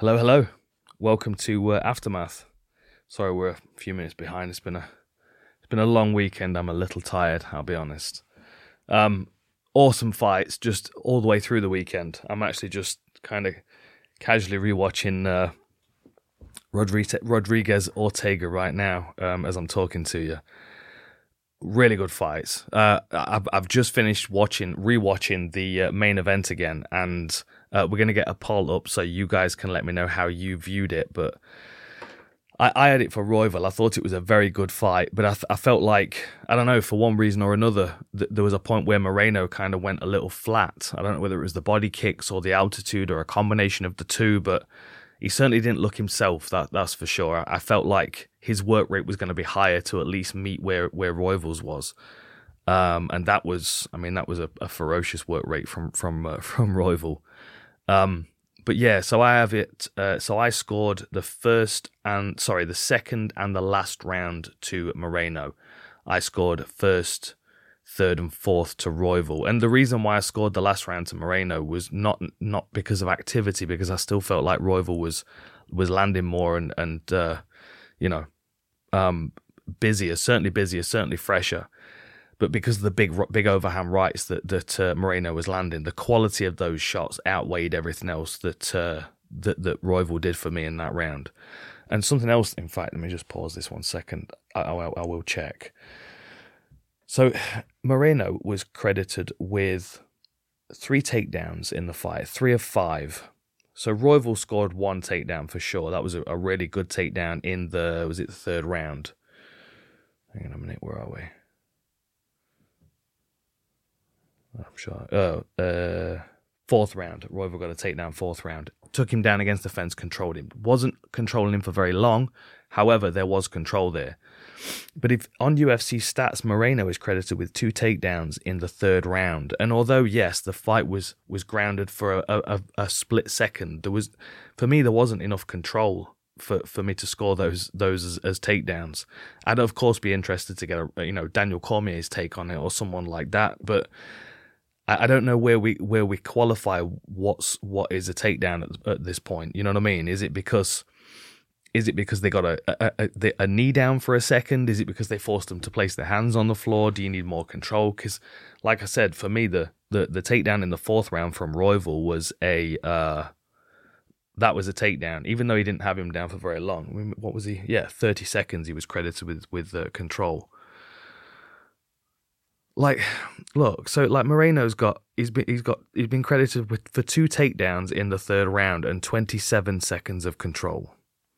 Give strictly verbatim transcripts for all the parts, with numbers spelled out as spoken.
Hello, hello. Welcome to uh, Aftermath. Sorry, we're a few minutes behind. It's been a it's been a long weekend. I'm a little tired, I'll be honest. Um, awesome fights just all the way through the weekend. I'm actually just kind of casually rewatching uh, Rodriguez Rodriguez Ortega right now um, as I'm talking to you. Really good fights. Uh, I've I've just finished watching rewatching the uh, main event again, and uh, we're gonna get a poll up so you guys can let me know how you viewed it. But I, I had it for Royval. I thought it was a very good fight, but I, th- I felt like I don't know for one reason or another th- there was a point where Moreno kind of went a little flat. I don't know whether it was the body kicks or the altitude or a combination of the two, but he certainly didn't look himself. That that's for sure. I, I felt like his work rate was going to be higher to at least meet where where Royval's was, um, and that was, I mean, that was a, a ferocious work rate from from uh, from Royval. Um, but yeah, so I have it. Uh, so I scored the first and sorry, the second and the last round to Moreno. I scored first, third, and fourth to Royval. And the reason why I scored the last round to Moreno was not not because of activity, because I still felt like Royval was was landing more and and uh, you know. Um, busier, certainly busier, certainly fresher, but because of the big, big overhand rights that that uh, Moreno was landing, the quality of those shots outweighed everything else that uh, that that Royval did for me in that round. And something else, in fact, let me just pause this one second. I, I, I will check. So Moreno was credited with three takedowns in the fight, three of five. So Royval scored one takedown for sure. That was a, a really good takedown in the, was it the third round? Hang on a minute, where are we? I'm sure. Oh, uh, fourth round. Royval got a takedown fourth round. Took him down against the fence, controlled him. Wasn't controlling him for very long. However, there was control there. But if on U F C stats, Moreno is credited with two takedowns in the third round. And although, yes, the fight was was grounded for a, a, a split second, there was, for me, there wasn't enough control for, for me to score those those as, as takedowns. I'd of course be interested to get a, you know, Daniel Cormier's take on it or someone like that, but I, I don't know where we where we qualify what's what is a takedown at, at this point. You know what I mean? Is it because Is it because they got a, a, a, a knee down for a second? Is it because they forced them to place their hands on the floor? Do you need more control? Because, like I said, for me, the, the, the takedown in the fourth round from Royval was a uh, that was a takedown, even though he didn't have him down for very long. What was he? Yeah, thirty seconds. He was credited with with uh, control. Like, look, so like Moreno's got he's been he's got he's been credited with for two takedowns in the third round and twenty-seven seconds of control.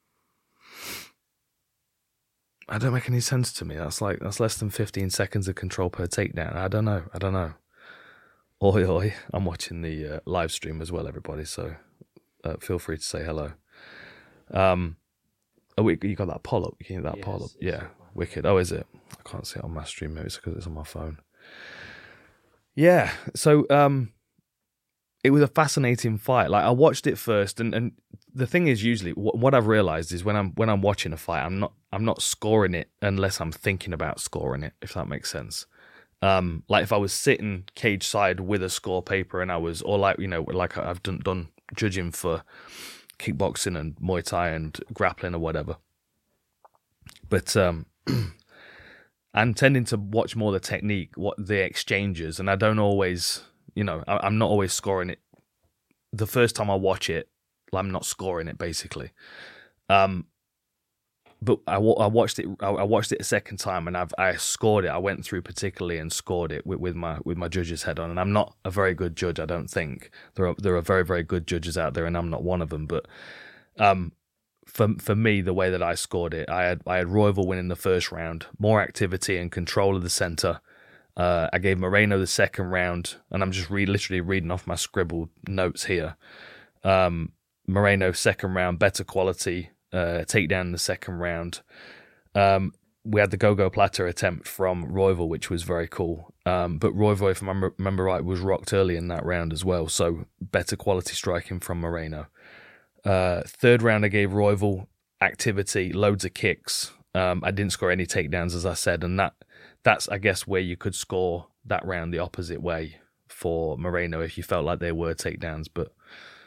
I don't make any sense to me. That's like that's less than fifteen seconds of control per takedown. I don't know. I don't know. Oi oi! I'm watching the uh, live stream as well, everybody. So uh, feel free to say hello. Um, oh, wait, you got that poll up? You can get that yes, poll up. Yeah, wicked. Oh, is it? I can't see it on my stream. Maybe it's because it's on my phone. Yeah. So um, it was a fascinating fight. Like I watched it first, and, and the thing is, usually what, what I've realized is when I'm when I'm watching a fight, I'm not I'm not scoring it unless I'm thinking about scoring it, if that makes sense. Um, like if I was sitting cage side with a score paper and I was, or like you know, like I've done done judging for kickboxing and Muay Thai and grappling or whatever. But um, I'm tending to watch more the technique, what the exchanges, and I don't always. You know, I'm not always scoring it. The first time I watch it, I'm not scoring it basically. Um, but I, I watched it. I watched it a second time, and I've I scored it. I went through particularly and scored it with, with my with my judge's head on. And I'm not a very good judge. I don't think there are there are very very good judges out there, and I'm not one of them. But um, for for me, the way that I scored it, I had I had Royval winning the first round, more activity and control of the center. Uh, I gave Moreno the second round, and I'm just re- literally reading off my scribbled notes here. Um, Moreno second round, better quality, uh, takedown in the second round. Um, we had the go-go platter attempt from Royval, which was very cool. Um, but Royval, if I remember, remember right, was rocked early in that round as well, so better quality striking from Moreno. Uh, third round, I gave Royval activity, loads of kicks. Um, I didn't score any takedowns, as I said, and that that's, I guess, where you could score that round the opposite way for Moreno if you felt like they were takedowns. But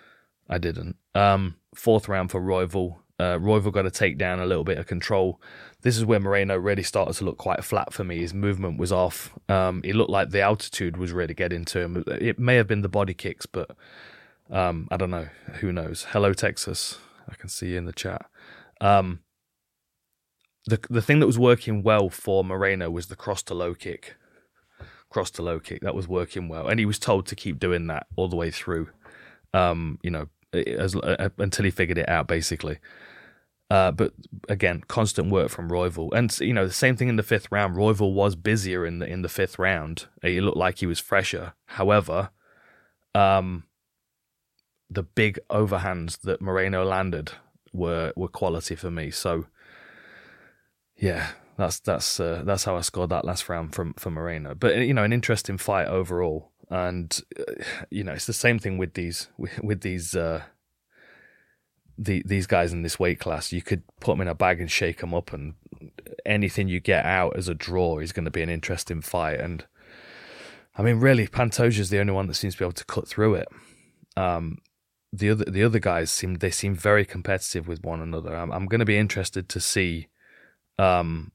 I didn't. Um, fourth round for Royval. Uh, Royval got to take down a little bit of control. This is where Moreno really started to look quite flat for me. His movement was off. Um, it looked like the altitude was really getting to him. It may have been the body kicks, but um, I don't know. Who knows? Hello, Texas. I can see you in the chat. Um, the the thing that was working well for Moreno was the cross to low kick. Cross to low kick. That was working well. And he was told to keep doing that all the way through, um, you know, as, uh, until he figured it out, basically. Uh, but again, constant work from Royval, and you know the same thing in the fifth round. Royval was busier in the in the fifth round. He looked like he was fresher. However, um, the big overhands that Moreno landed were were quality for me. So, yeah, that's that's uh, that's how I scored that last round from for Moreno. But you know, an interesting fight overall, and uh, you know, it's the same thing with these with, with these. Uh, The, these guys in this weight class. You could put them in a bag and shake them up, and anything you get out as a draw is going to be an interesting fight. And I mean, really, Pantoja's the only one that seems to be able to cut through it. Um, the other the other guys seem they seem very competitive with one another. I'm I'm going to be interested to see, um,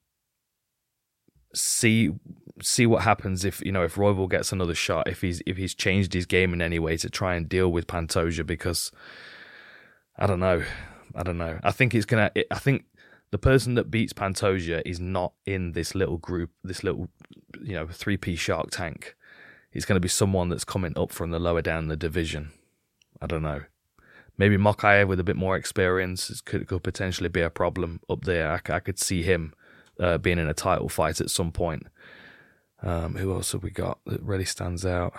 see see what happens if you know if Royval gets another shot, if he's if he's changed his game in any way to try and deal with Pantoja, because I don't know. I don't know. I think it's gonna. I think the person that beats Pantoja is not in this little group, this little, you know, three-piece Shark Tank. It's going to be someone that's coming up from the lower down the division. I don't know. Maybe Mokaev with a bit more experience could could potentially be a problem up there. I, I could see him uh, being in a title fight at some point. Um, who else have we got that really stands out?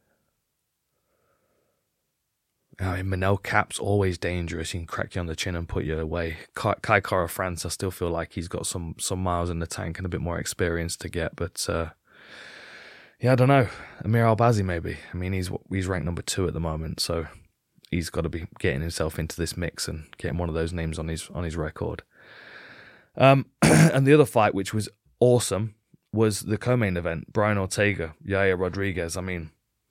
I mean, Manel Cap's always dangerous. He can crack you on the chin and put you away. Kai, Kai Kara France, I still feel like he's got some some miles in the tank and a bit more experience to get. But uh, yeah, I don't know. Amir Albazi maybe. I mean, he's he's ranked number two at the moment, so he's got to be getting himself into this mix and getting one of those names on his on his record. Um, and the other fight, which was awesome, was the co-main event. Brian Ortega, Yair Rodriguez. I mean.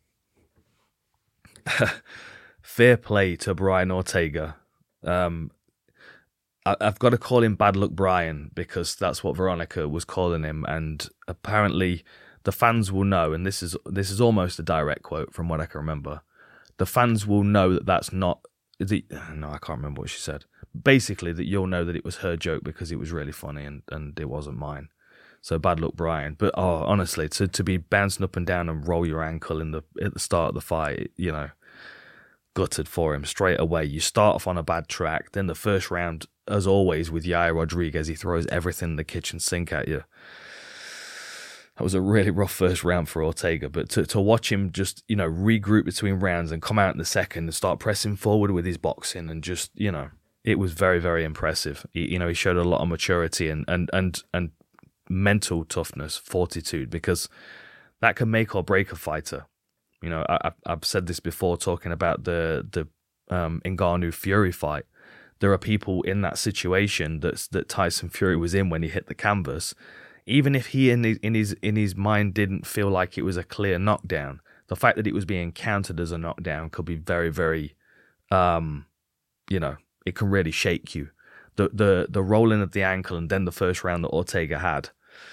Fair play to Brian Ortega. Um, I, I've got to call him Bad Luck Brian because that's what Veronica was calling him, and apparently the fans will know. And this is this is almost a direct quote from what I can remember. The fans will know that that's not the. No, I can't remember what she said. Basically, that you'll know that it was her joke because it was really funny and, and it wasn't mine. So Bad Luck Brian. But oh, honestly, to to be bouncing up and down and roll your ankle in the at the start of the fight, you know. Gutted for him straight away. You start off on a bad track, then the first round, as always, with Yair Rodriguez, he throws everything in the kitchen sink at you. That was a really rough first round for Ortega, but to, to watch him just, you know, regroup between rounds and come out in the second and start pressing forward with his boxing and just, you know, it was very, very impressive. He, you know, he showed a lot of maturity and, and, and, and mental toughness, fortitude, because that can make or break a fighter. You know, I, I've said this before talking about the the um, Ngannou Fury fight. There are people in that situation that's, that Tyson Fury was in when he hit the canvas. Even if he in his, in his in his mind didn't feel like it was a clear knockdown, the fact that it was being countered as a knockdown could be very, very, um, you know, it can really shake you. The the the rolling of the ankle and then the first round that Ortega had.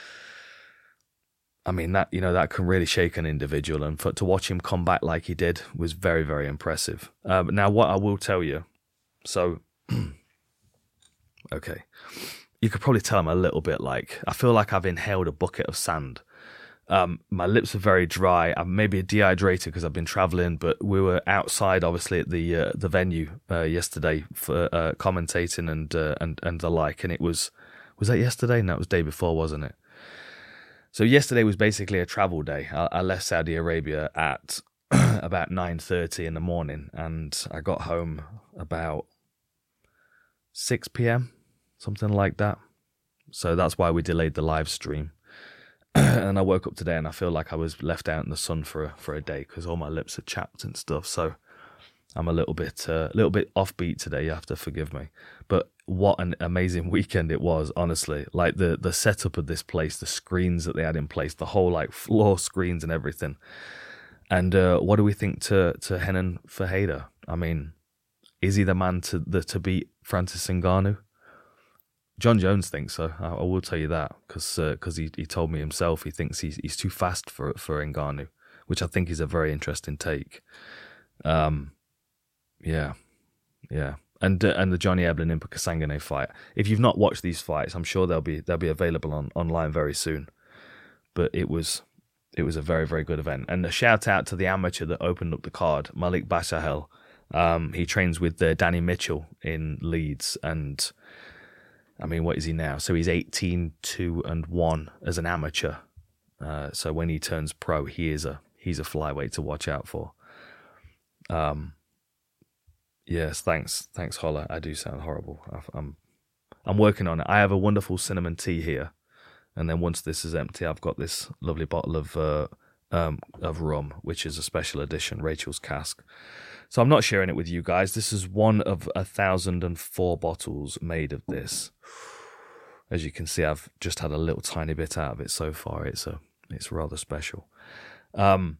I mean, that, you know, that can really shake an individual, and for, to watch him come back like he did was very, very impressive. Um, now, what I will tell you, so, okay, you could probably tell I'm a little bit like, I feel like I've inhaled a bucket of sand. Um, my lips are very dry. I'm maybe dehydrated because I've been traveling, but we were outside, obviously, at the uh, the venue uh, yesterday for uh, commentating and uh, and and the like, and it was, was that yesterday? No, it was the day before, wasn't it? So yesterday was basically a travel day. I, I left Saudi Arabia at about nine thirty in the morning, and I got home about six p.m., something like that. So that's why we delayed the live stream. And I woke up today and I feel like I was left out in the sun for a, for a day because all my lips are chapped and stuff. So I'm a little bit a uh, little bit offbeat today. You have to forgive me. But what an amazing weekend it was, honestly. Like the the setup of this place, the screens that they had in place, the whole like floor screens and everything. And uh, what do we think to to Renan Ferreira? I mean, is he the man to the to beat Francis Ngannou? John Jones thinks so. I, I will tell you that because because uh, he he told me himself he thinks he's he's too fast for for Ngannou, which I think is a very interesting take. Um, yeah, yeah, and uh, and the Johnny Eblen Impa Kasanganay fight. If you've not watched these fights, I'm sure they'll be they'll be available on online very soon. But it was it was a very very good event, and a shout out to the amateur that opened up the card, Malik Bashahel. Um, he trains with uh, Danny Mitchell in Leeds, and I mean, what is he now? So he's eighteen, two, and one as an amateur. Uh, so when he turns pro, he is a he's a flyweight to watch out for. Um, yes, thanks, thanks, Holler. I do sound horrible. I'm I'm working on it. I have a wonderful cinnamon tea here, and then once this is empty, I've got this lovely bottle of uh, um, of rum, which is a special edition, Rachel's Cask. So I'm not sharing it with you guys. This is one of a thousand and four bottles made of this. As you can see, I've just had a little tiny bit out of it so far. It's a, it's rather special. Um,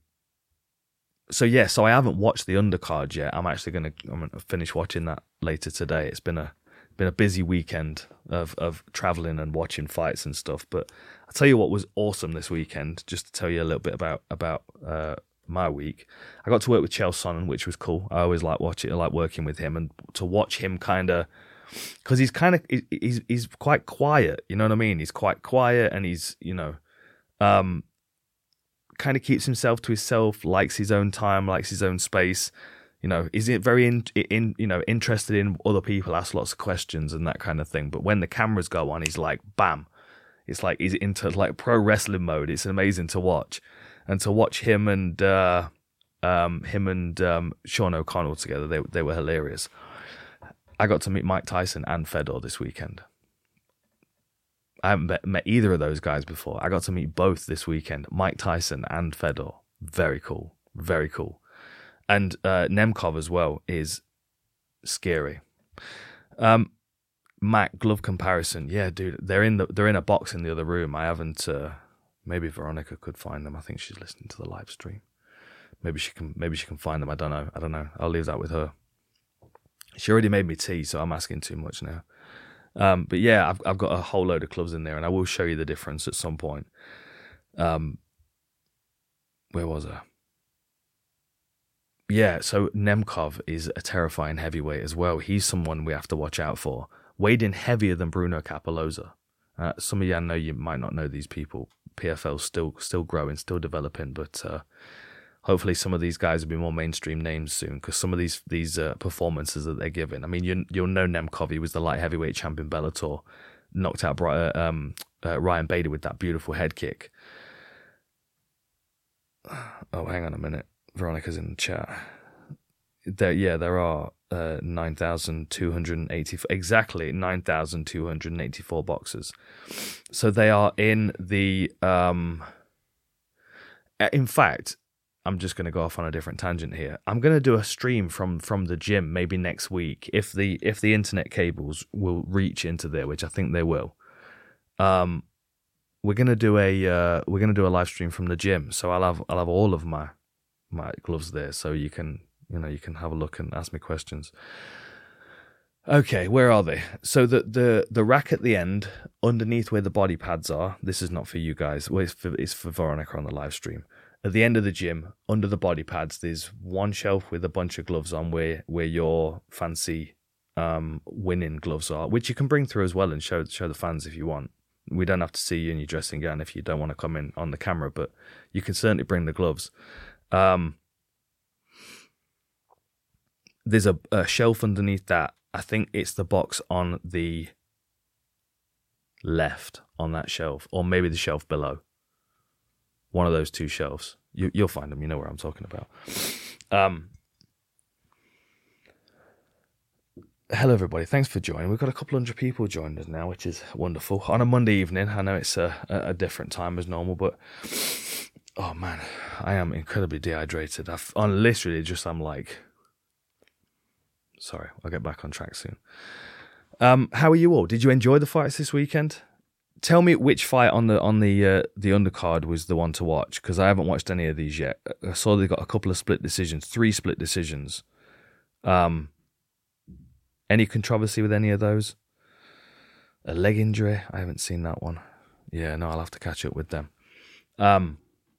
so yeah, so I haven't watched the undercard yet. I'm actually gonna, I'm gonna finish watching that later today. It's been a, been a busy weekend of of traveling and watching fights and stuff. But I'll tell you what was awesome this weekend. Just to tell you a little bit about about. Uh, my week, I got to work with Chael Sonnen, which was cool. I always like watching, I like working with him, and to watch him kind of, because he's kind of he's he's quite quiet. You know what I mean? He's quite quiet, and he's you know, um, kind of keeps himself to himself, likes his own time, likes his own space. You know, is it very in, in you know interested in other people, asks lots of questions and that kind of thing. But when the cameras go on, he's like, bam! It's like he's into like pro wrestling mode. It's amazing to watch. And to watch him and uh, um, him and um, Sean O'Connell together, they they were hilarious. I got to meet Mike Tyson and Fedor this weekend. I haven't met, met either of those guys before. I got to meet both this weekend, Mike Tyson and Fedor. Very cool, very cool. And uh, Nemkov as well is scary. Um, Mac, glove comparison, yeah, dude, they're in the they're in a box in the other room. I haven't. Uh, Maybe Veronica could find them. I think she's listening to the live stream. Maybe she can. Maybe she can find them. I don't know. I don't know. I'll leave that with her. She already made me tea, so I'm asking too much now. Um, but yeah, I've I've got a whole load of clubs in there, and I will show you the difference at some point. Um, where was I? Yeah, so Nemkov is a terrifying heavyweight as well. He's someone we have to watch out for. Weighed in heavier than Bruno Capoloza. Uh, some of you I know you might not know these people. P F L's still still growing, still developing, but uh, hopefully some of these guys will be more mainstream names soon, because some of these these uh, performances that they're giving. I mean, you, you'll know Nemkov. He was the light heavyweight champion Bellator, knocked out uh, um, uh, Ryan Bader with that beautiful head kick. Oh, hang on a minute. Veronica's in the chat. There, yeah, there are uh, nine thousand two hundred eighty-four, exactly nine thousand two hundred eighty-four boxes. So they are in the, um, in fact, I'm just going to go off on a different tangent here. I'm going to do a stream from, from the gym maybe next week, if the if the internet cables will reach into there, which I think they will. Um, we're going to do a uh, we're going to do a live stream from the gym, so I'll have I'll have all of my my gloves there, so you can. You know, you can have a look and ask me questions. Okay, where are they? So the the the rack at the end, underneath where the body pads are. This is not for you guys. Well, it's for it's for Veronica on the live stream. At the end of the gym, under the body pads, there's one shelf with a bunch of gloves on where where your fancy um, winning gloves are, which you can bring through as well and show show the fans if you want. We don't have to see you in your dressing gown if you don't want to come in on the camera, but you can certainly bring the gloves. Um, There's a, a shelf underneath that. I think it's the box on the left on that shelf, or maybe the shelf below. One of those two shelves. You, you'll find them. You know where I'm talking about. Um, hello, everybody. Thanks for joining. We've got a couple hundred people joined us now, which is wonderful. On a Monday evening, I know it's a, a different time as normal, but oh man, I am incredibly dehydrated. I've, I'm literally just, I'm like... Sorry, I'll get back on track soon. Um, how are you all? Did you enjoy the fights this weekend? Tell me which fight on the on the uh, the undercard was the one to watch, because I haven't watched any of these yet. I saw they got a couple of split decisions, three split decisions. Um, Any controversy with any of those? A leg injury? I haven't seen that one. Yeah, no, I'll have to catch up with them. Um,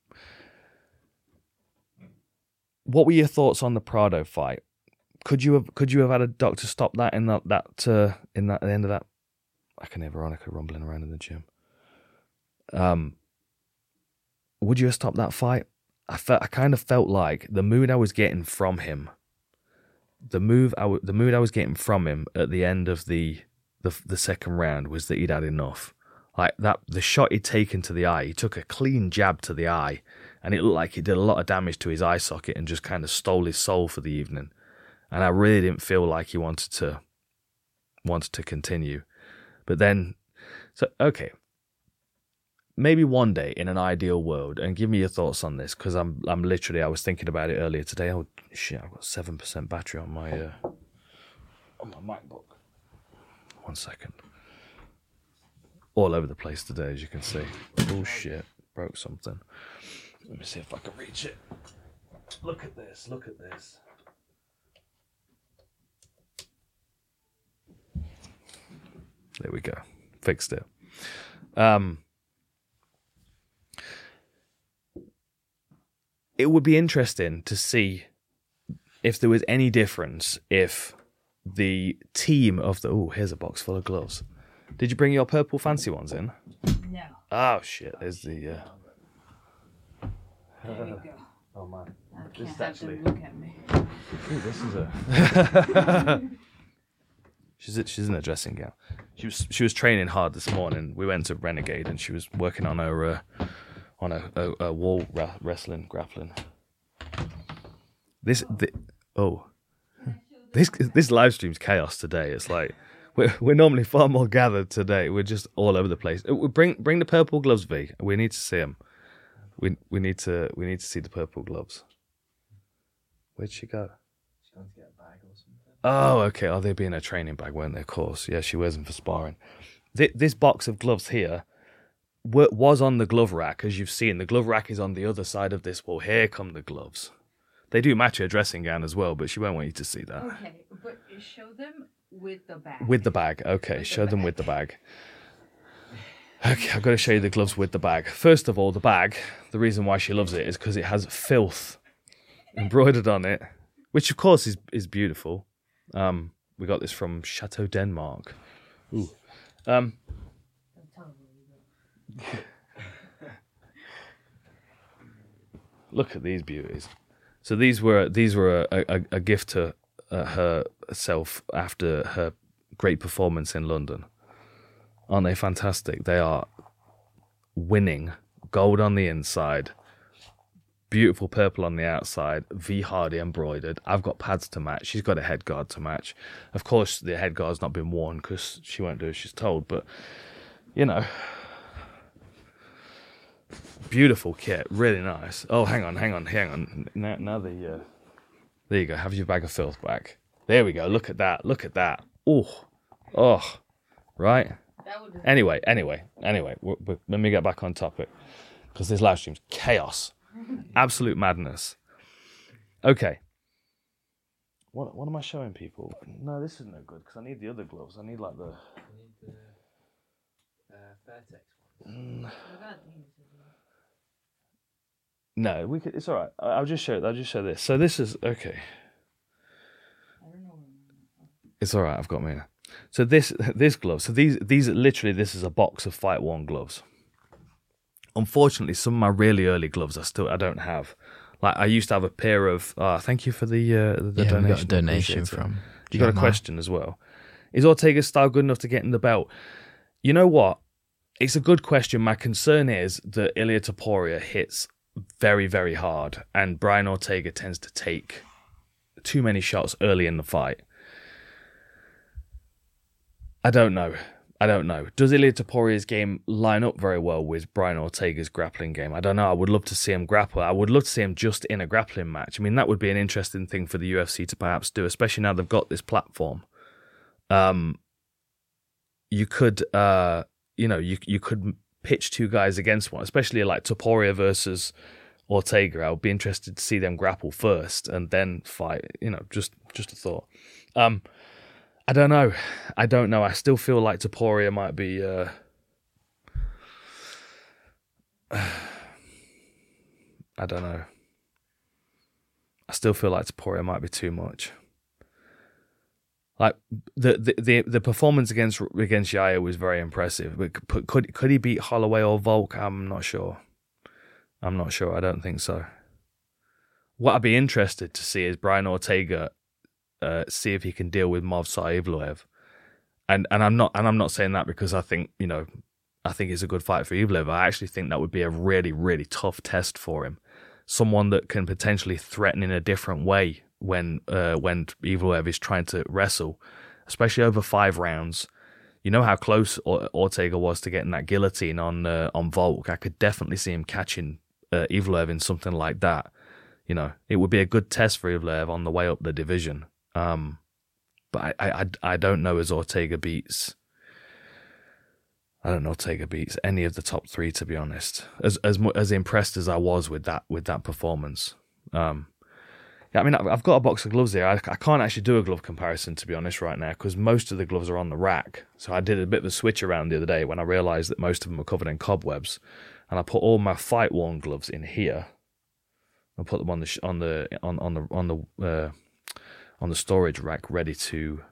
what were your thoughts on the Prado fight? Could you have could you have had a doctor stop that in that that uh, in that at the end of that? I can hear Veronica rumbling around in the gym. Um, would you have stopped that fight? I felt I kind of felt like the mood I was getting from him, the move I w- the mood I was getting from him at the end of the the the second round was that he'd had enough. Like that, the shot he'd taken to the eye, he took a clean jab to the eye, and it looked like he did a lot of damage to his eye socket and just kind of stole his soul for the evening. And I really didn't feel like he wanted to wanted to continue. But then, so okay, maybe one day in an ideal world, and give me your thoughts on this, because I'm I'm literally I was thinking about it earlier today. Oh shit, I've got seven percent battery on my uh, on my MacBook. One second. All over the place today, as you can see. Oh shit, broke something. Let me see if I can reach it. Look at this, look at this. There we go. Fixed it. Um, it would be interesting to see if there was any difference if the team of the... Oh, here's a box full of gloves. Did you bring your purple fancy ones in? No. Oh, shit. There's the... Uh... There you go. Oh, man. I can't This is have actually... them look at me. Ooh, this is a... she's, she's in a dressing gown. She was she was training hard this morning. We went to Renegade and she was working on her uh, on a, a, a wall ra- wrestling, grappling. This... The, oh... This this live stream's chaos today. It's like we're we're normally far more gathered today. We're just all over the place. Bring bring the purple gloves, V. We need to see them. We we need to we need to see the purple gloves. Where'd she go? She's going to get a bag or something. Oh, okay. Oh, they'd be in a training bag, weren't they? Of course. Yeah, she wears them for sparring. This, this box of gloves here was on the glove rack, as you've seen. The glove rack is on the other side of this wall. Here come the gloves. They do match her dressing gown as well, but she won't want you to see that. Okay, but show them with the bag. With the bag. Okay, With show the them bag. with the bag. Okay, I've got to show you the gloves with the bag. First of all, the bag, the reason why she loves it is because it has filth embroidered on it, which of course is, is beautiful. Um, we got this from Chateau Denmark. Ooh. Um, Don't tell them where you go. Look at these beauties. So these were these were a, a, a gift to uh, herself after her great performance in London. Aren't they fantastic? They are winning. Gold on the inside, beautiful purple on the outside, V Hardy embroidered. I've got pads to match. She's got a head guard to match. Of course, the head guard's not been worn because she won't do as she's told, but, you know... Beautiful kit, really nice. Oh, hang on, hang on, hang on. Now, now the, uh, there you go. Have your bag of filth back. There we go. Look at that. Look at that. Oh, oh, right. That would Anyway, anyway, anyway. W- w- let me get back on topic because this live stream's chaos, absolute madness. Okay. What what am I showing people? No, this isn't no good because I need the other gloves. I need like the. We need the uh, Fairtex one. Mm. What about these? No, we could. It's all right. I- I'll just show. I'll just show this. So this is okay. I don't know. It's all right. I've got me. So this this glove. So these these literally this is a box of Fight One gloves. Unfortunately, some of my really early gloves I still I don't have. Like I used to have a pair of. Uh, thank you for the uh, the yeah, donation. we got a donation Appreciate it. from. You got a John question as well. Is Ortega's style good enough to get in the belt? You know what? It's a good question. My concern is that Ilia Topuria hits very, very hard, and Brian Ortega tends to take too many shots early in the fight. I don't know. I don't know. Does Ilia Topuria's game line up very well with Brian Ortega's grappling game? I don't know. I would love to see him grapple. I would love to see him just in a grappling match. I mean, that would be an interesting thing for the U F C to perhaps do, especially now they've got this platform. Um, you could, uh, you know, you you could pitch two guys against one, especially like Topuria versus Ortega. I would be interested to see them grapple first and then fight. You know, just just a thought. Um, I don't know. I don't know. I still feel like Taporia might be. Uh, I don't know. I still feel like Taporia might be too much. Like the the the, the performance against against Yaya was very impressive. But could could he beat Holloway or Volk? I'm not sure. I'm not sure. I don't think so. What I'd be interested to see is Brian Ortega uh, see if he can deal with Movsar Evloev, and and I'm not and I'm not saying that because I think you know I think it's a good fight for Evloev. I actually think that would be a really really tough test for him. Someone that can potentially threaten in a different way when uh, when Evloev is trying to wrestle, especially over five rounds. You know how close Ortega was to getting that guillotine on uh, on Volk. I could definitely see him catching uh, Evloev in something like that. You know, it would be a good test for Evloev on the way up the division. Um, but I, I, I don't know as Ortega beats. I don't know Ortega beats any of the top three, to be honest. As as as impressed as I was with that with that performance. Um, yeah, I mean, I've got a box of gloves here. I, I can't actually do a glove comparison, to be honest, right now, because most of the gloves are on the rack. So I did a bit of a switch around the other day when I realised that most of them were covered in cobwebs, and I put all my fight worn gloves in here. I put them on the sh- on the on on the on the uh, on the storage rack, ready to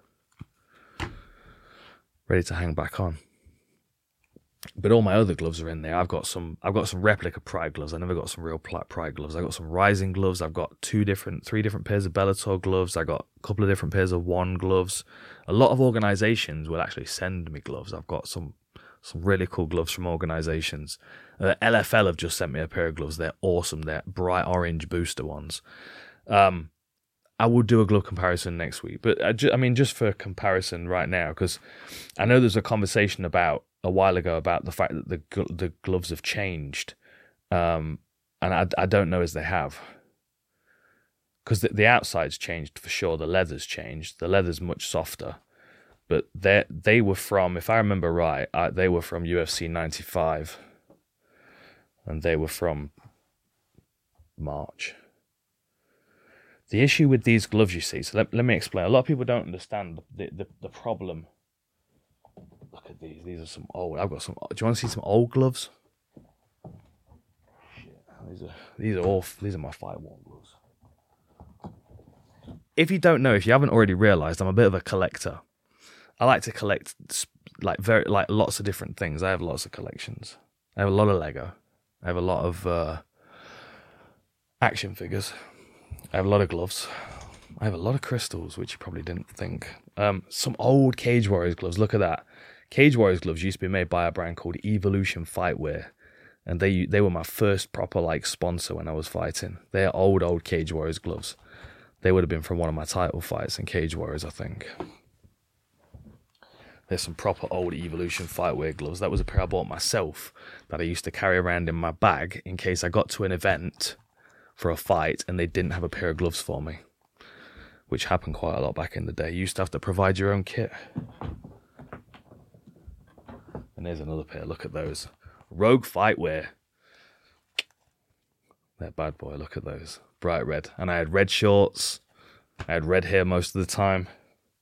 ready to hang back on. But all my other gloves are in there. I've got some. I've got some replica Pride gloves. I never got some real Pride gloves. I got some Rising gloves. I've got two different, three different pairs of Bellator gloves. I got a couple of different pairs of One gloves. A lot of organisations will actually send me gloves. I've got some, some really cool gloves from organisations. Uh, L F L have just sent me a pair of gloves. They're awesome. They're bright orange booster ones. Um, I will do a glove comparison next week. But I, ju- I mean, just for comparison right now, because I know there's a conversation about. A while ago about the fact that the the gloves have changed, um, and I, I don't know as they have, because the, the outside's changed for sure. The leather's changed. The leather's much softer, but they they were from, if I remember right, I, they were from U F C ninety-five, and they were from March. The issue with these gloves, you see, so let, let me explain. A lot of people don't understand the the, the problem. Look at these. These are some old. I've got some. Do you want to see some old gloves? Shit. These are these are all. These are my fight worn gloves. If you don't know, if you haven't already realised, I'm a bit of a collector. I like to collect like very like lots of different things. I have lots of collections. I have a lot of Lego. I have a lot of uh, action figures. I have a lot of gloves. I have a lot of crystals, which you probably didn't think. Um, some old Cage Warriors gloves. Look at that. Cage Warriors gloves used to be made by a brand called Evolution Fightwear, and they they were my first proper like sponsor when I was fighting. They're old old Cage Warriors gloves. They would have been from one of my title fights in Cage Warriors, I think. There's some proper old Evolution Fightwear gloves. That was a pair I bought myself that I used to carry around in my bag in case I got to an event for a fight and they didn't have a pair of gloves for me, which happened quite a lot back in the day. You used to have to provide your own kit. And there's another pair. Look at those. Rogue Fightwear. That bad boy. Look at those. Bright red. And I had red shorts. I had red hair most of the time.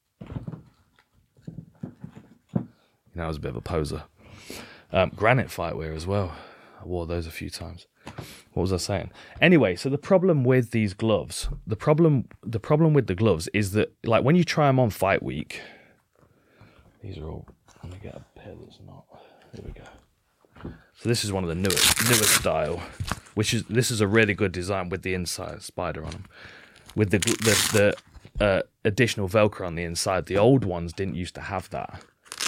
You know, I was a bit of a poser. Um, Granite Fightwear as well. I wore those a few times. What was I saying? Anyway, so the problem with these gloves, the problem, the problem with the gloves is that, like, when you try them on fight week, these are all. Let me get a pair that's not. Here we go. So this is one of the newest, newest style, which is this is a really good design with the inside spider on them, with the the, the uh, additional Velcro on the inside. The old ones didn't used to have that.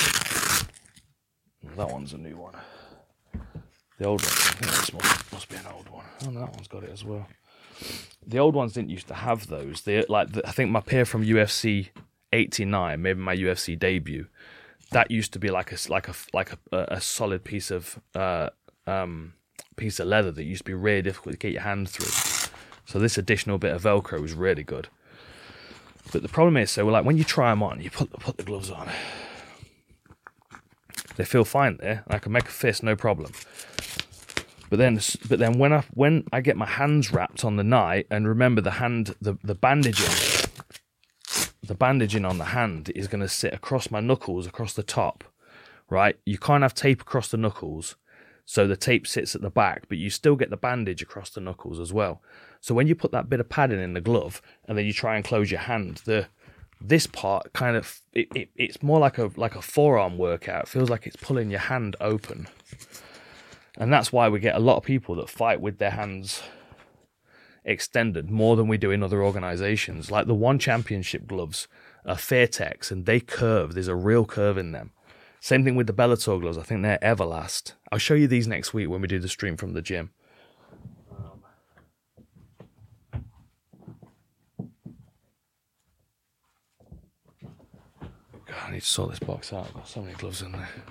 That one's a new one. The old one, I think this must, must be an old one. Oh, no, that one's got it as well. The old ones didn't used to have those. They like the, I think my pair from U F C eighty-nine, maybe my U F C debut. That used to be like a like a like a, a solid piece of uh, um, piece of leather that used to be really difficult to get your hand through. So this additional bit of Velcro was really good. But the problem is, so like when you try them on, you put put the gloves on, they feel fine there. I can make a fist, no problem. But then, but then when I when I get my hands wrapped on the night, and remember the hand the the bandaging. the bandaging on the hand is going to sit across my knuckles, across the top, right? You can't have tape across the knuckles, so the tape sits at the back, but you still get the bandage across the knuckles as well. So when you put that bit of padding in the glove and then you try and close your hand, the this part kind of it, it, it's more like a like a forearm workout. It feels like it's pulling your hand open, and that's why we get a lot of people that fight with their hands extended more than we do in other organizations. Like the One Championship gloves are Fairtex, and they curve. There's a real curve in them. Same thing with the Bellator gloves. I think they're Everlast. I'll show you these next week when we do the stream from the gym. God, I need to sort this box out. I've got so many gloves in there.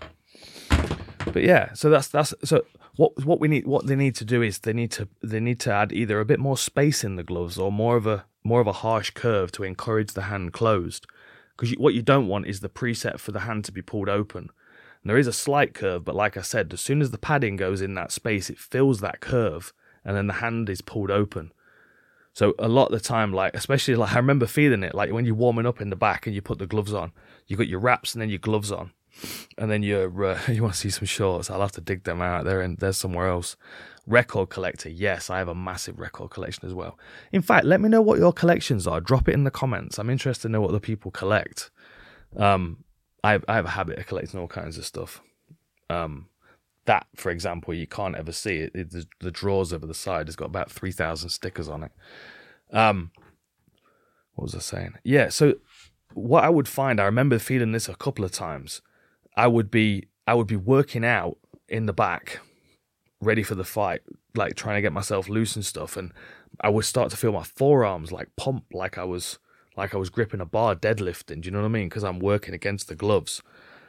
But yeah, so that's that's so what what we need what they need to do is they need to they need to add either a bit more space in the gloves or more of a more of a harsh curve to encourage the hand closed. Because what you don't want is the preset for the hand to be pulled open. And there is a slight curve, but like I said, as soon as the padding goes in that space, it fills that curve, and then the hand is pulled open. So a lot of the time, like especially like I remember feeling it, like when you're warming up in the back and you put the gloves on, you got your wraps and then your gloves on, and then you're uh, you want to see some shorts. I'll have to dig them out. They're in there's somewhere else. Record collector, yes, I have a massive record collection as well. In fact, let me know what your collections are. Drop it in the comments. I'm interested to know what the people collect. Um, I have, I have a habit of collecting all kinds of stuff. Um, that, for example, you can't ever see it. it the, the drawers over the side has got about three thousand stickers on it. Um, what was I saying? Yeah, so what I would find, I remember feeling this a couple of times. I would be I would be working out in the back, ready for the fight, like trying to get myself loose and stuff, and I would start to feel my forearms like pump, like I was like I was gripping a bar deadlifting. Do you know what I mean? Because I'm working against the gloves.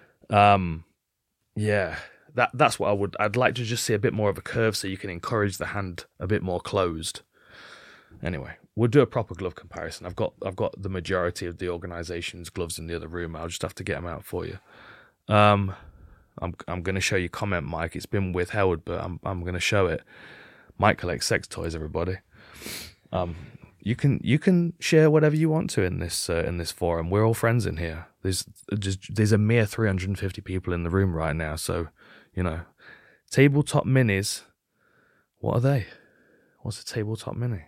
Um, yeah, that that's what I would. I'd like to just see a bit more of a curve so you can encourage the hand a bit more closed. Anyway, we'll do a proper glove comparison. I've got I've got the majority of the organization's gloves in the other room. I'll just have to get them out for you. Um, I'm I'm going to show you comment, Mike. It's been withheld, but I'm I'm going to show it. Mike collects sex toys, everybody. Um, you can you can share whatever you want to in this uh, in this forum. We're all friends in here. There's just there's a mere three hundred fifty people in the room right now, so you know, tabletop minis. What are they? What's a tabletop mini?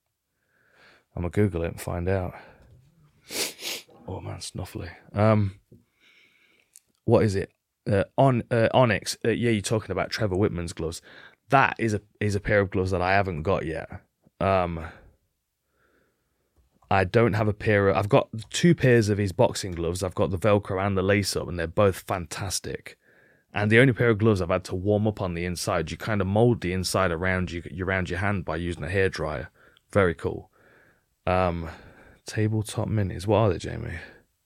I'm gonna Google it and find out. Oh man, snuffly. Um, what is it? Uh, on uh, Onyx. Uh, yeah, you're talking about Trevor Whitman's gloves. That is a is a pair of gloves that I haven't got yet. Um, I don't have a pair of... I've got two pairs of his boxing gloves. I've got the Velcro and the lace-up, and they're both fantastic. And the only pair of gloves I've had to warm up on the inside, you kind of mold the inside around you around your hand by using a hairdryer. Very cool. Um, tabletop minis. What are they, Jamie?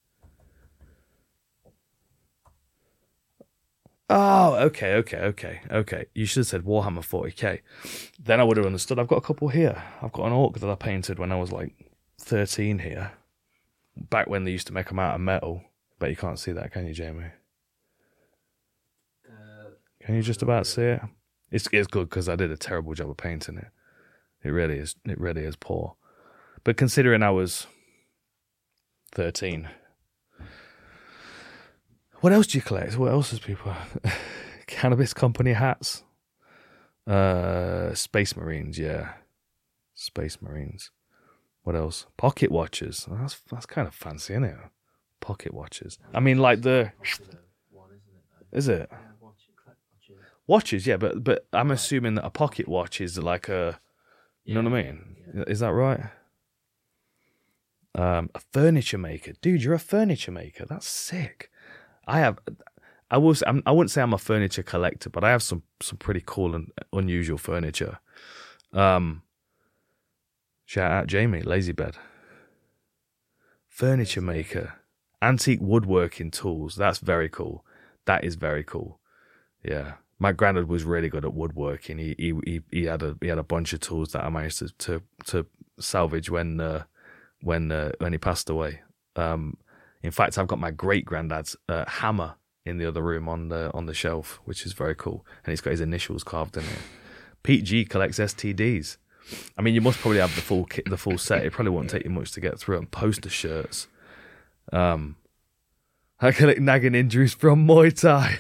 Oh, okay, okay, okay, okay. You should have said Warhammer forty K. Then I would have understood. I've got a couple here. I've got an orc that I painted when I was like thirteen here. Back when they used to make them out of metal. But you can't see that, can you, Jamie? Uh, Can you just about see it? It's it's good because I did a terrible job of painting it. It really is. It really is poor. But considering I was thirteen. What else do you collect? What else is people? Cannabis Company hats. Uh, Space Marines, yeah. Space Marines. What else? Pocket watches. Oh, that's that's kind of fancy, isn't it? Pocket watches. I mean, like the. popular one, isn't it? Though? Is it? Yeah, watch, collect watches. Watches, yeah, but but I'm assuming that a pocket watch is like a. You know what I mean? Yeah. Is that right? Um, a furniture maker, dude. You're a furniture maker. That's sick. I have. I will. Say, I'm, I wouldn't say I'm a furniture collector, but I have some some pretty cool and unusual furniture. Um. Shout out Jamie, Lazy Bed. Furniture maker, antique woodworking tools. That's very cool. That is very cool. Yeah, my granddad was really good at woodworking. He he he, he had a he had a bunch of tools that I managed to to, to salvage when uh, when uh, when he passed away. Um, in fact, I've got my great granddad's uh, hammer in the other room on the on the shelf, which is very cool, and he's got his initials carved in it. Pete G collects S T Ds. I mean, you must probably have the full kit, the full set. It probably won't take you much to get through. And poster shirts. Um, I collect nagging injuries from Muay Thai.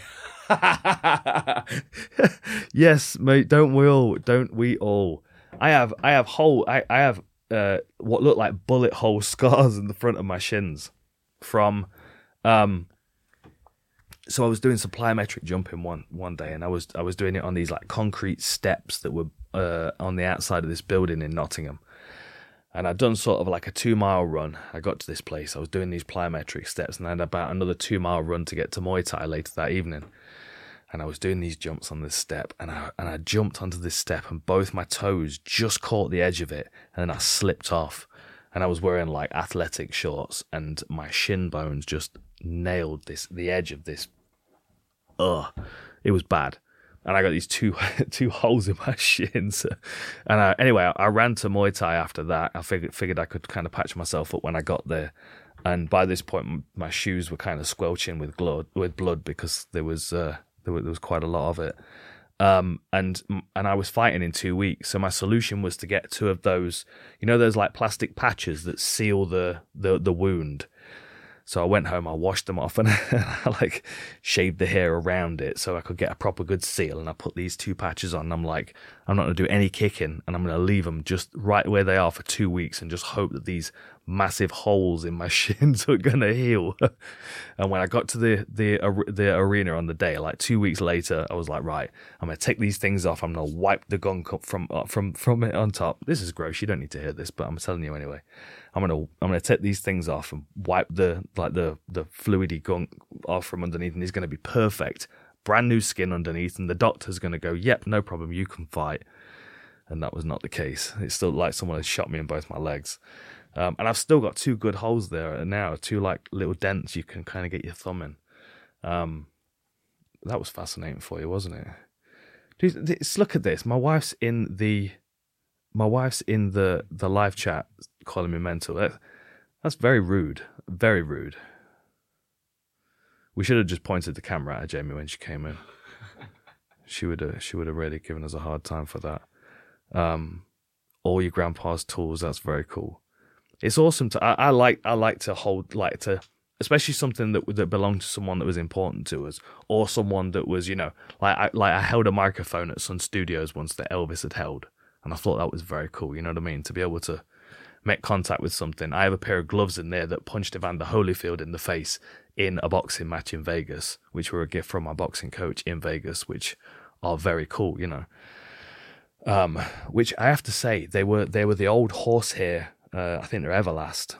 Yes, mate. Don't we all? Don't we all? I have, I have whole, I, I have uh, what look like bullet hole scars in the front of my shins from. Um, so I was doing some plyometric jumping one one day, and I was I was doing it on these like concrete steps that were uh, on the outside of this building in Nottingham. And I'd done sort of like a two mile run. I got to this place. I was doing these plyometric steps, and I had about another two mile run to get to Muay Thai later that evening. And I was doing these jumps on this step, and I and I jumped onto this step, and both my toes just caught the edge of it, and then I slipped off. And I was wearing like athletic shorts, and my shin bones just nailed this the edge of this. Ugh, it was bad. And I got these two two holes in my shins. And I, anyway, I, I ran to Muay Thai after that. I figured figured I could kind of patch myself up when I got there. And by this point, my shoes were kind of squelching with blood, with blood because there was uh, there, was, there was quite a lot of it. Um, and and I was fighting in two weeks. So my solution was to get two of those, you know, those like plastic patches that seal the the, the wound. So I went home, I washed them off, and I like shaved the hair around it so I could get a proper good seal. And I put these two patches on. And I'm like, I'm not going to do any kicking, and I'm going to leave them just right where they are for two weeks and just hope that these massive holes in my shins are going to heal. And when I got to the, the the arena on the day, like two weeks later, I was like, right, I'm going to take these things off. I'm going to wipe the gunk up from, uh, from, from it on top. This is gross. You don't need to hear this, but I'm telling you anyway. I'm gonna I'm gonna take these things off and wipe the like the the fluidy gunk off from underneath, and he's gonna be perfect, brand new skin underneath, and the doctor's gonna go, yep, no problem, you can fight. And that was not the case. It's still like someone had shot me in both my legs, um, and I've still got two good holes there now, two like little dents you can kind of get your thumb in. Um, that was fascinating for you, wasn't it? Dude, let's look at this. My wife's in the my wife's in the the live chat calling me mental. That, that's very rude. Very rude. We should have just pointed the camera at Jamie when she came in. She would have she would have really given us a hard time for that. Um, all your grandpa's tools, that's very cool. It's awesome to I, I like I like to hold like to especially something that that belonged to someone that was important to us, or someone that was, you know, like I like I held a microphone at Sun Studios once that Elvis had held. And I thought that was very cool, you know what I mean? To be able to make contact with something. I have a pair of gloves in there that punched Evander Holyfield in the face in a boxing match in Vegas, which were a gift from my boxing coach in Vegas, which are very cool, you know. Um, which I have to say, they were they were the old horsehair, uh, I think they're Everlast.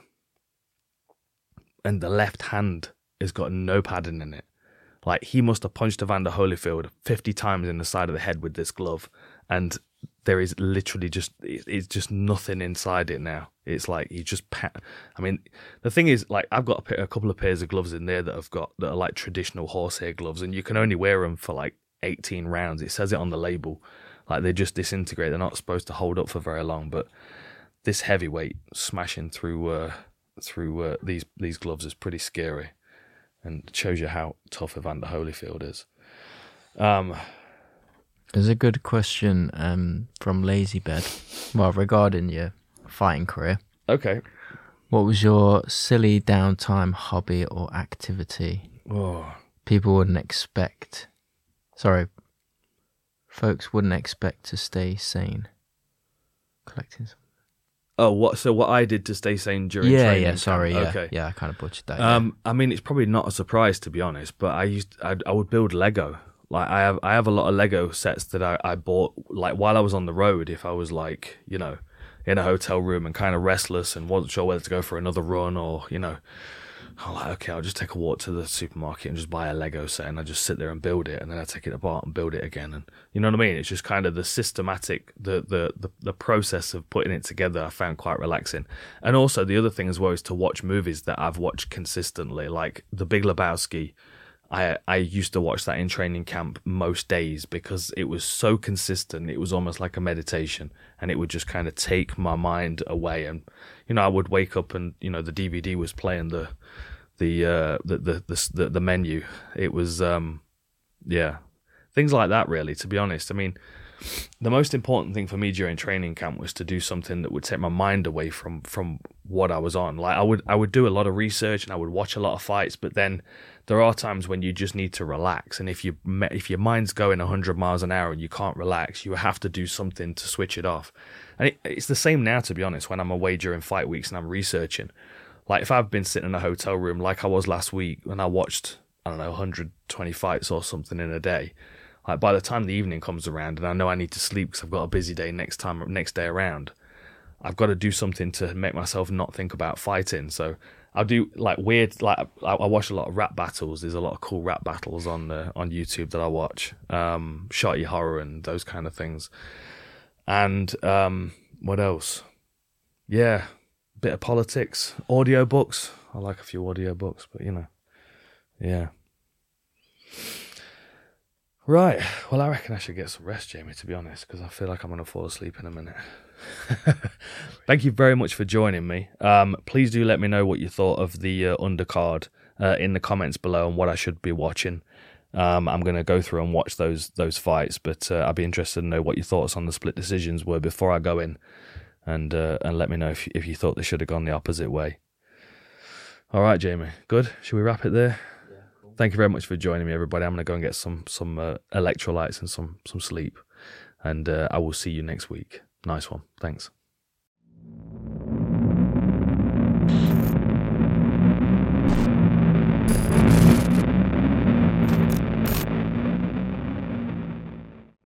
And the left hand has got no padding in it. Like, he must have punched Evander Holyfield fifty times in the side of the head with this glove, and there is literally just, it's just nothing inside it now. It's like you just pat. I mean, the thing is, like, I've got a, a couple of pairs of gloves in there that have got, that are like traditional horsehair gloves, and you can only wear them for like eighteen rounds. It says it on the label. Like, they just disintegrate. They're not supposed to hold up for very long, but this heavyweight smashing through, uh, through uh, these, these gloves is pretty scary, and shows you how tough Evander Holyfield is. Um, There's a good question um, from Lazybed, well, regarding your fighting career. Okay. What was your silly downtime hobby or activity? Oh. People wouldn't expect, sorry, folks wouldn't expect to stay sane. Collecting some. Oh, what? So what I did to stay sane during yeah, training? Yeah, sorry, yeah, okay. yeah, I kind of butchered that. Um, yeah. I mean, it's probably not a surprise, to be honest, but I used, I, I would build Lego. Like, I have, I have a lot of Lego sets that I, I bought, like, while I was on the road. If I was, like, you know, in a hotel room and kind of restless and wasn't sure whether to go for another run, or, you know, I'm like, okay, I'll just take a walk to the supermarket and just buy a Lego set, and I just sit there and build it, and then I take it apart and build it again, and you know what I mean? It's just kind of the systematic, the the the, the process of putting it together I found quite relaxing. And also the other thing as well is to watch movies that I've watched consistently, like The Big Lebowski. I I used to watch that in training camp most days because it was so consistent. It was almost like a meditation, and it would just kind of take my mind away. And you know, I would wake up and you know the D V D was playing the the uh, the, the the the menu. It was um yeah, things like that really. To be honest, I mean, the most important thing for me during training camp was to do something that would take my mind away from from what I was on. Like I would I would do a lot of research and I would watch a lot of fights, but then there are times when you just need to relax. And if you if your mind's going one hundred miles an hour and you can't relax, you have to do something to switch it off. And it, it's the same now, to be honest, when I'm away during fight weeks and I'm researching. Like if I've been sitting in a hotel room like I was last week when I watched, I don't know, one hundred twenty fights or something in a day, like by the time the evening comes around and I know I need to sleep because I've got a busy day next time next day around, I've got to do something to make myself not think about fighting. So I'll do like weird, like I, I watch a lot of rap battles. There's a lot of cool rap battles on uh, on YouTube that I watch, um, Shotty Horror and those kind of things. And um, what else? Yeah, bit of politics, audiobooks. I like a few audiobooks, but you know, yeah. Right, well, I reckon I should get some rest, Jamie, to be honest, because I feel like I'm going to fall asleep in a minute. Thank you very much for joining me. Um, please do let me know what you thought of the uh, undercard uh, in the comments below and what I should be watching. Um, I'm going to go through and watch those those fights, but uh, I'd be interested to know what your thoughts on the split decisions were before I go in, and uh, and let me know if, if you thought they should have gone the opposite way. All right, Jamie, good? Should we wrap it there? Thank you very much for joining me, everybody. I'm going to go and get some some uh, electrolytes and some, some sleep. And uh, I will see you next week. Nice one. Thanks.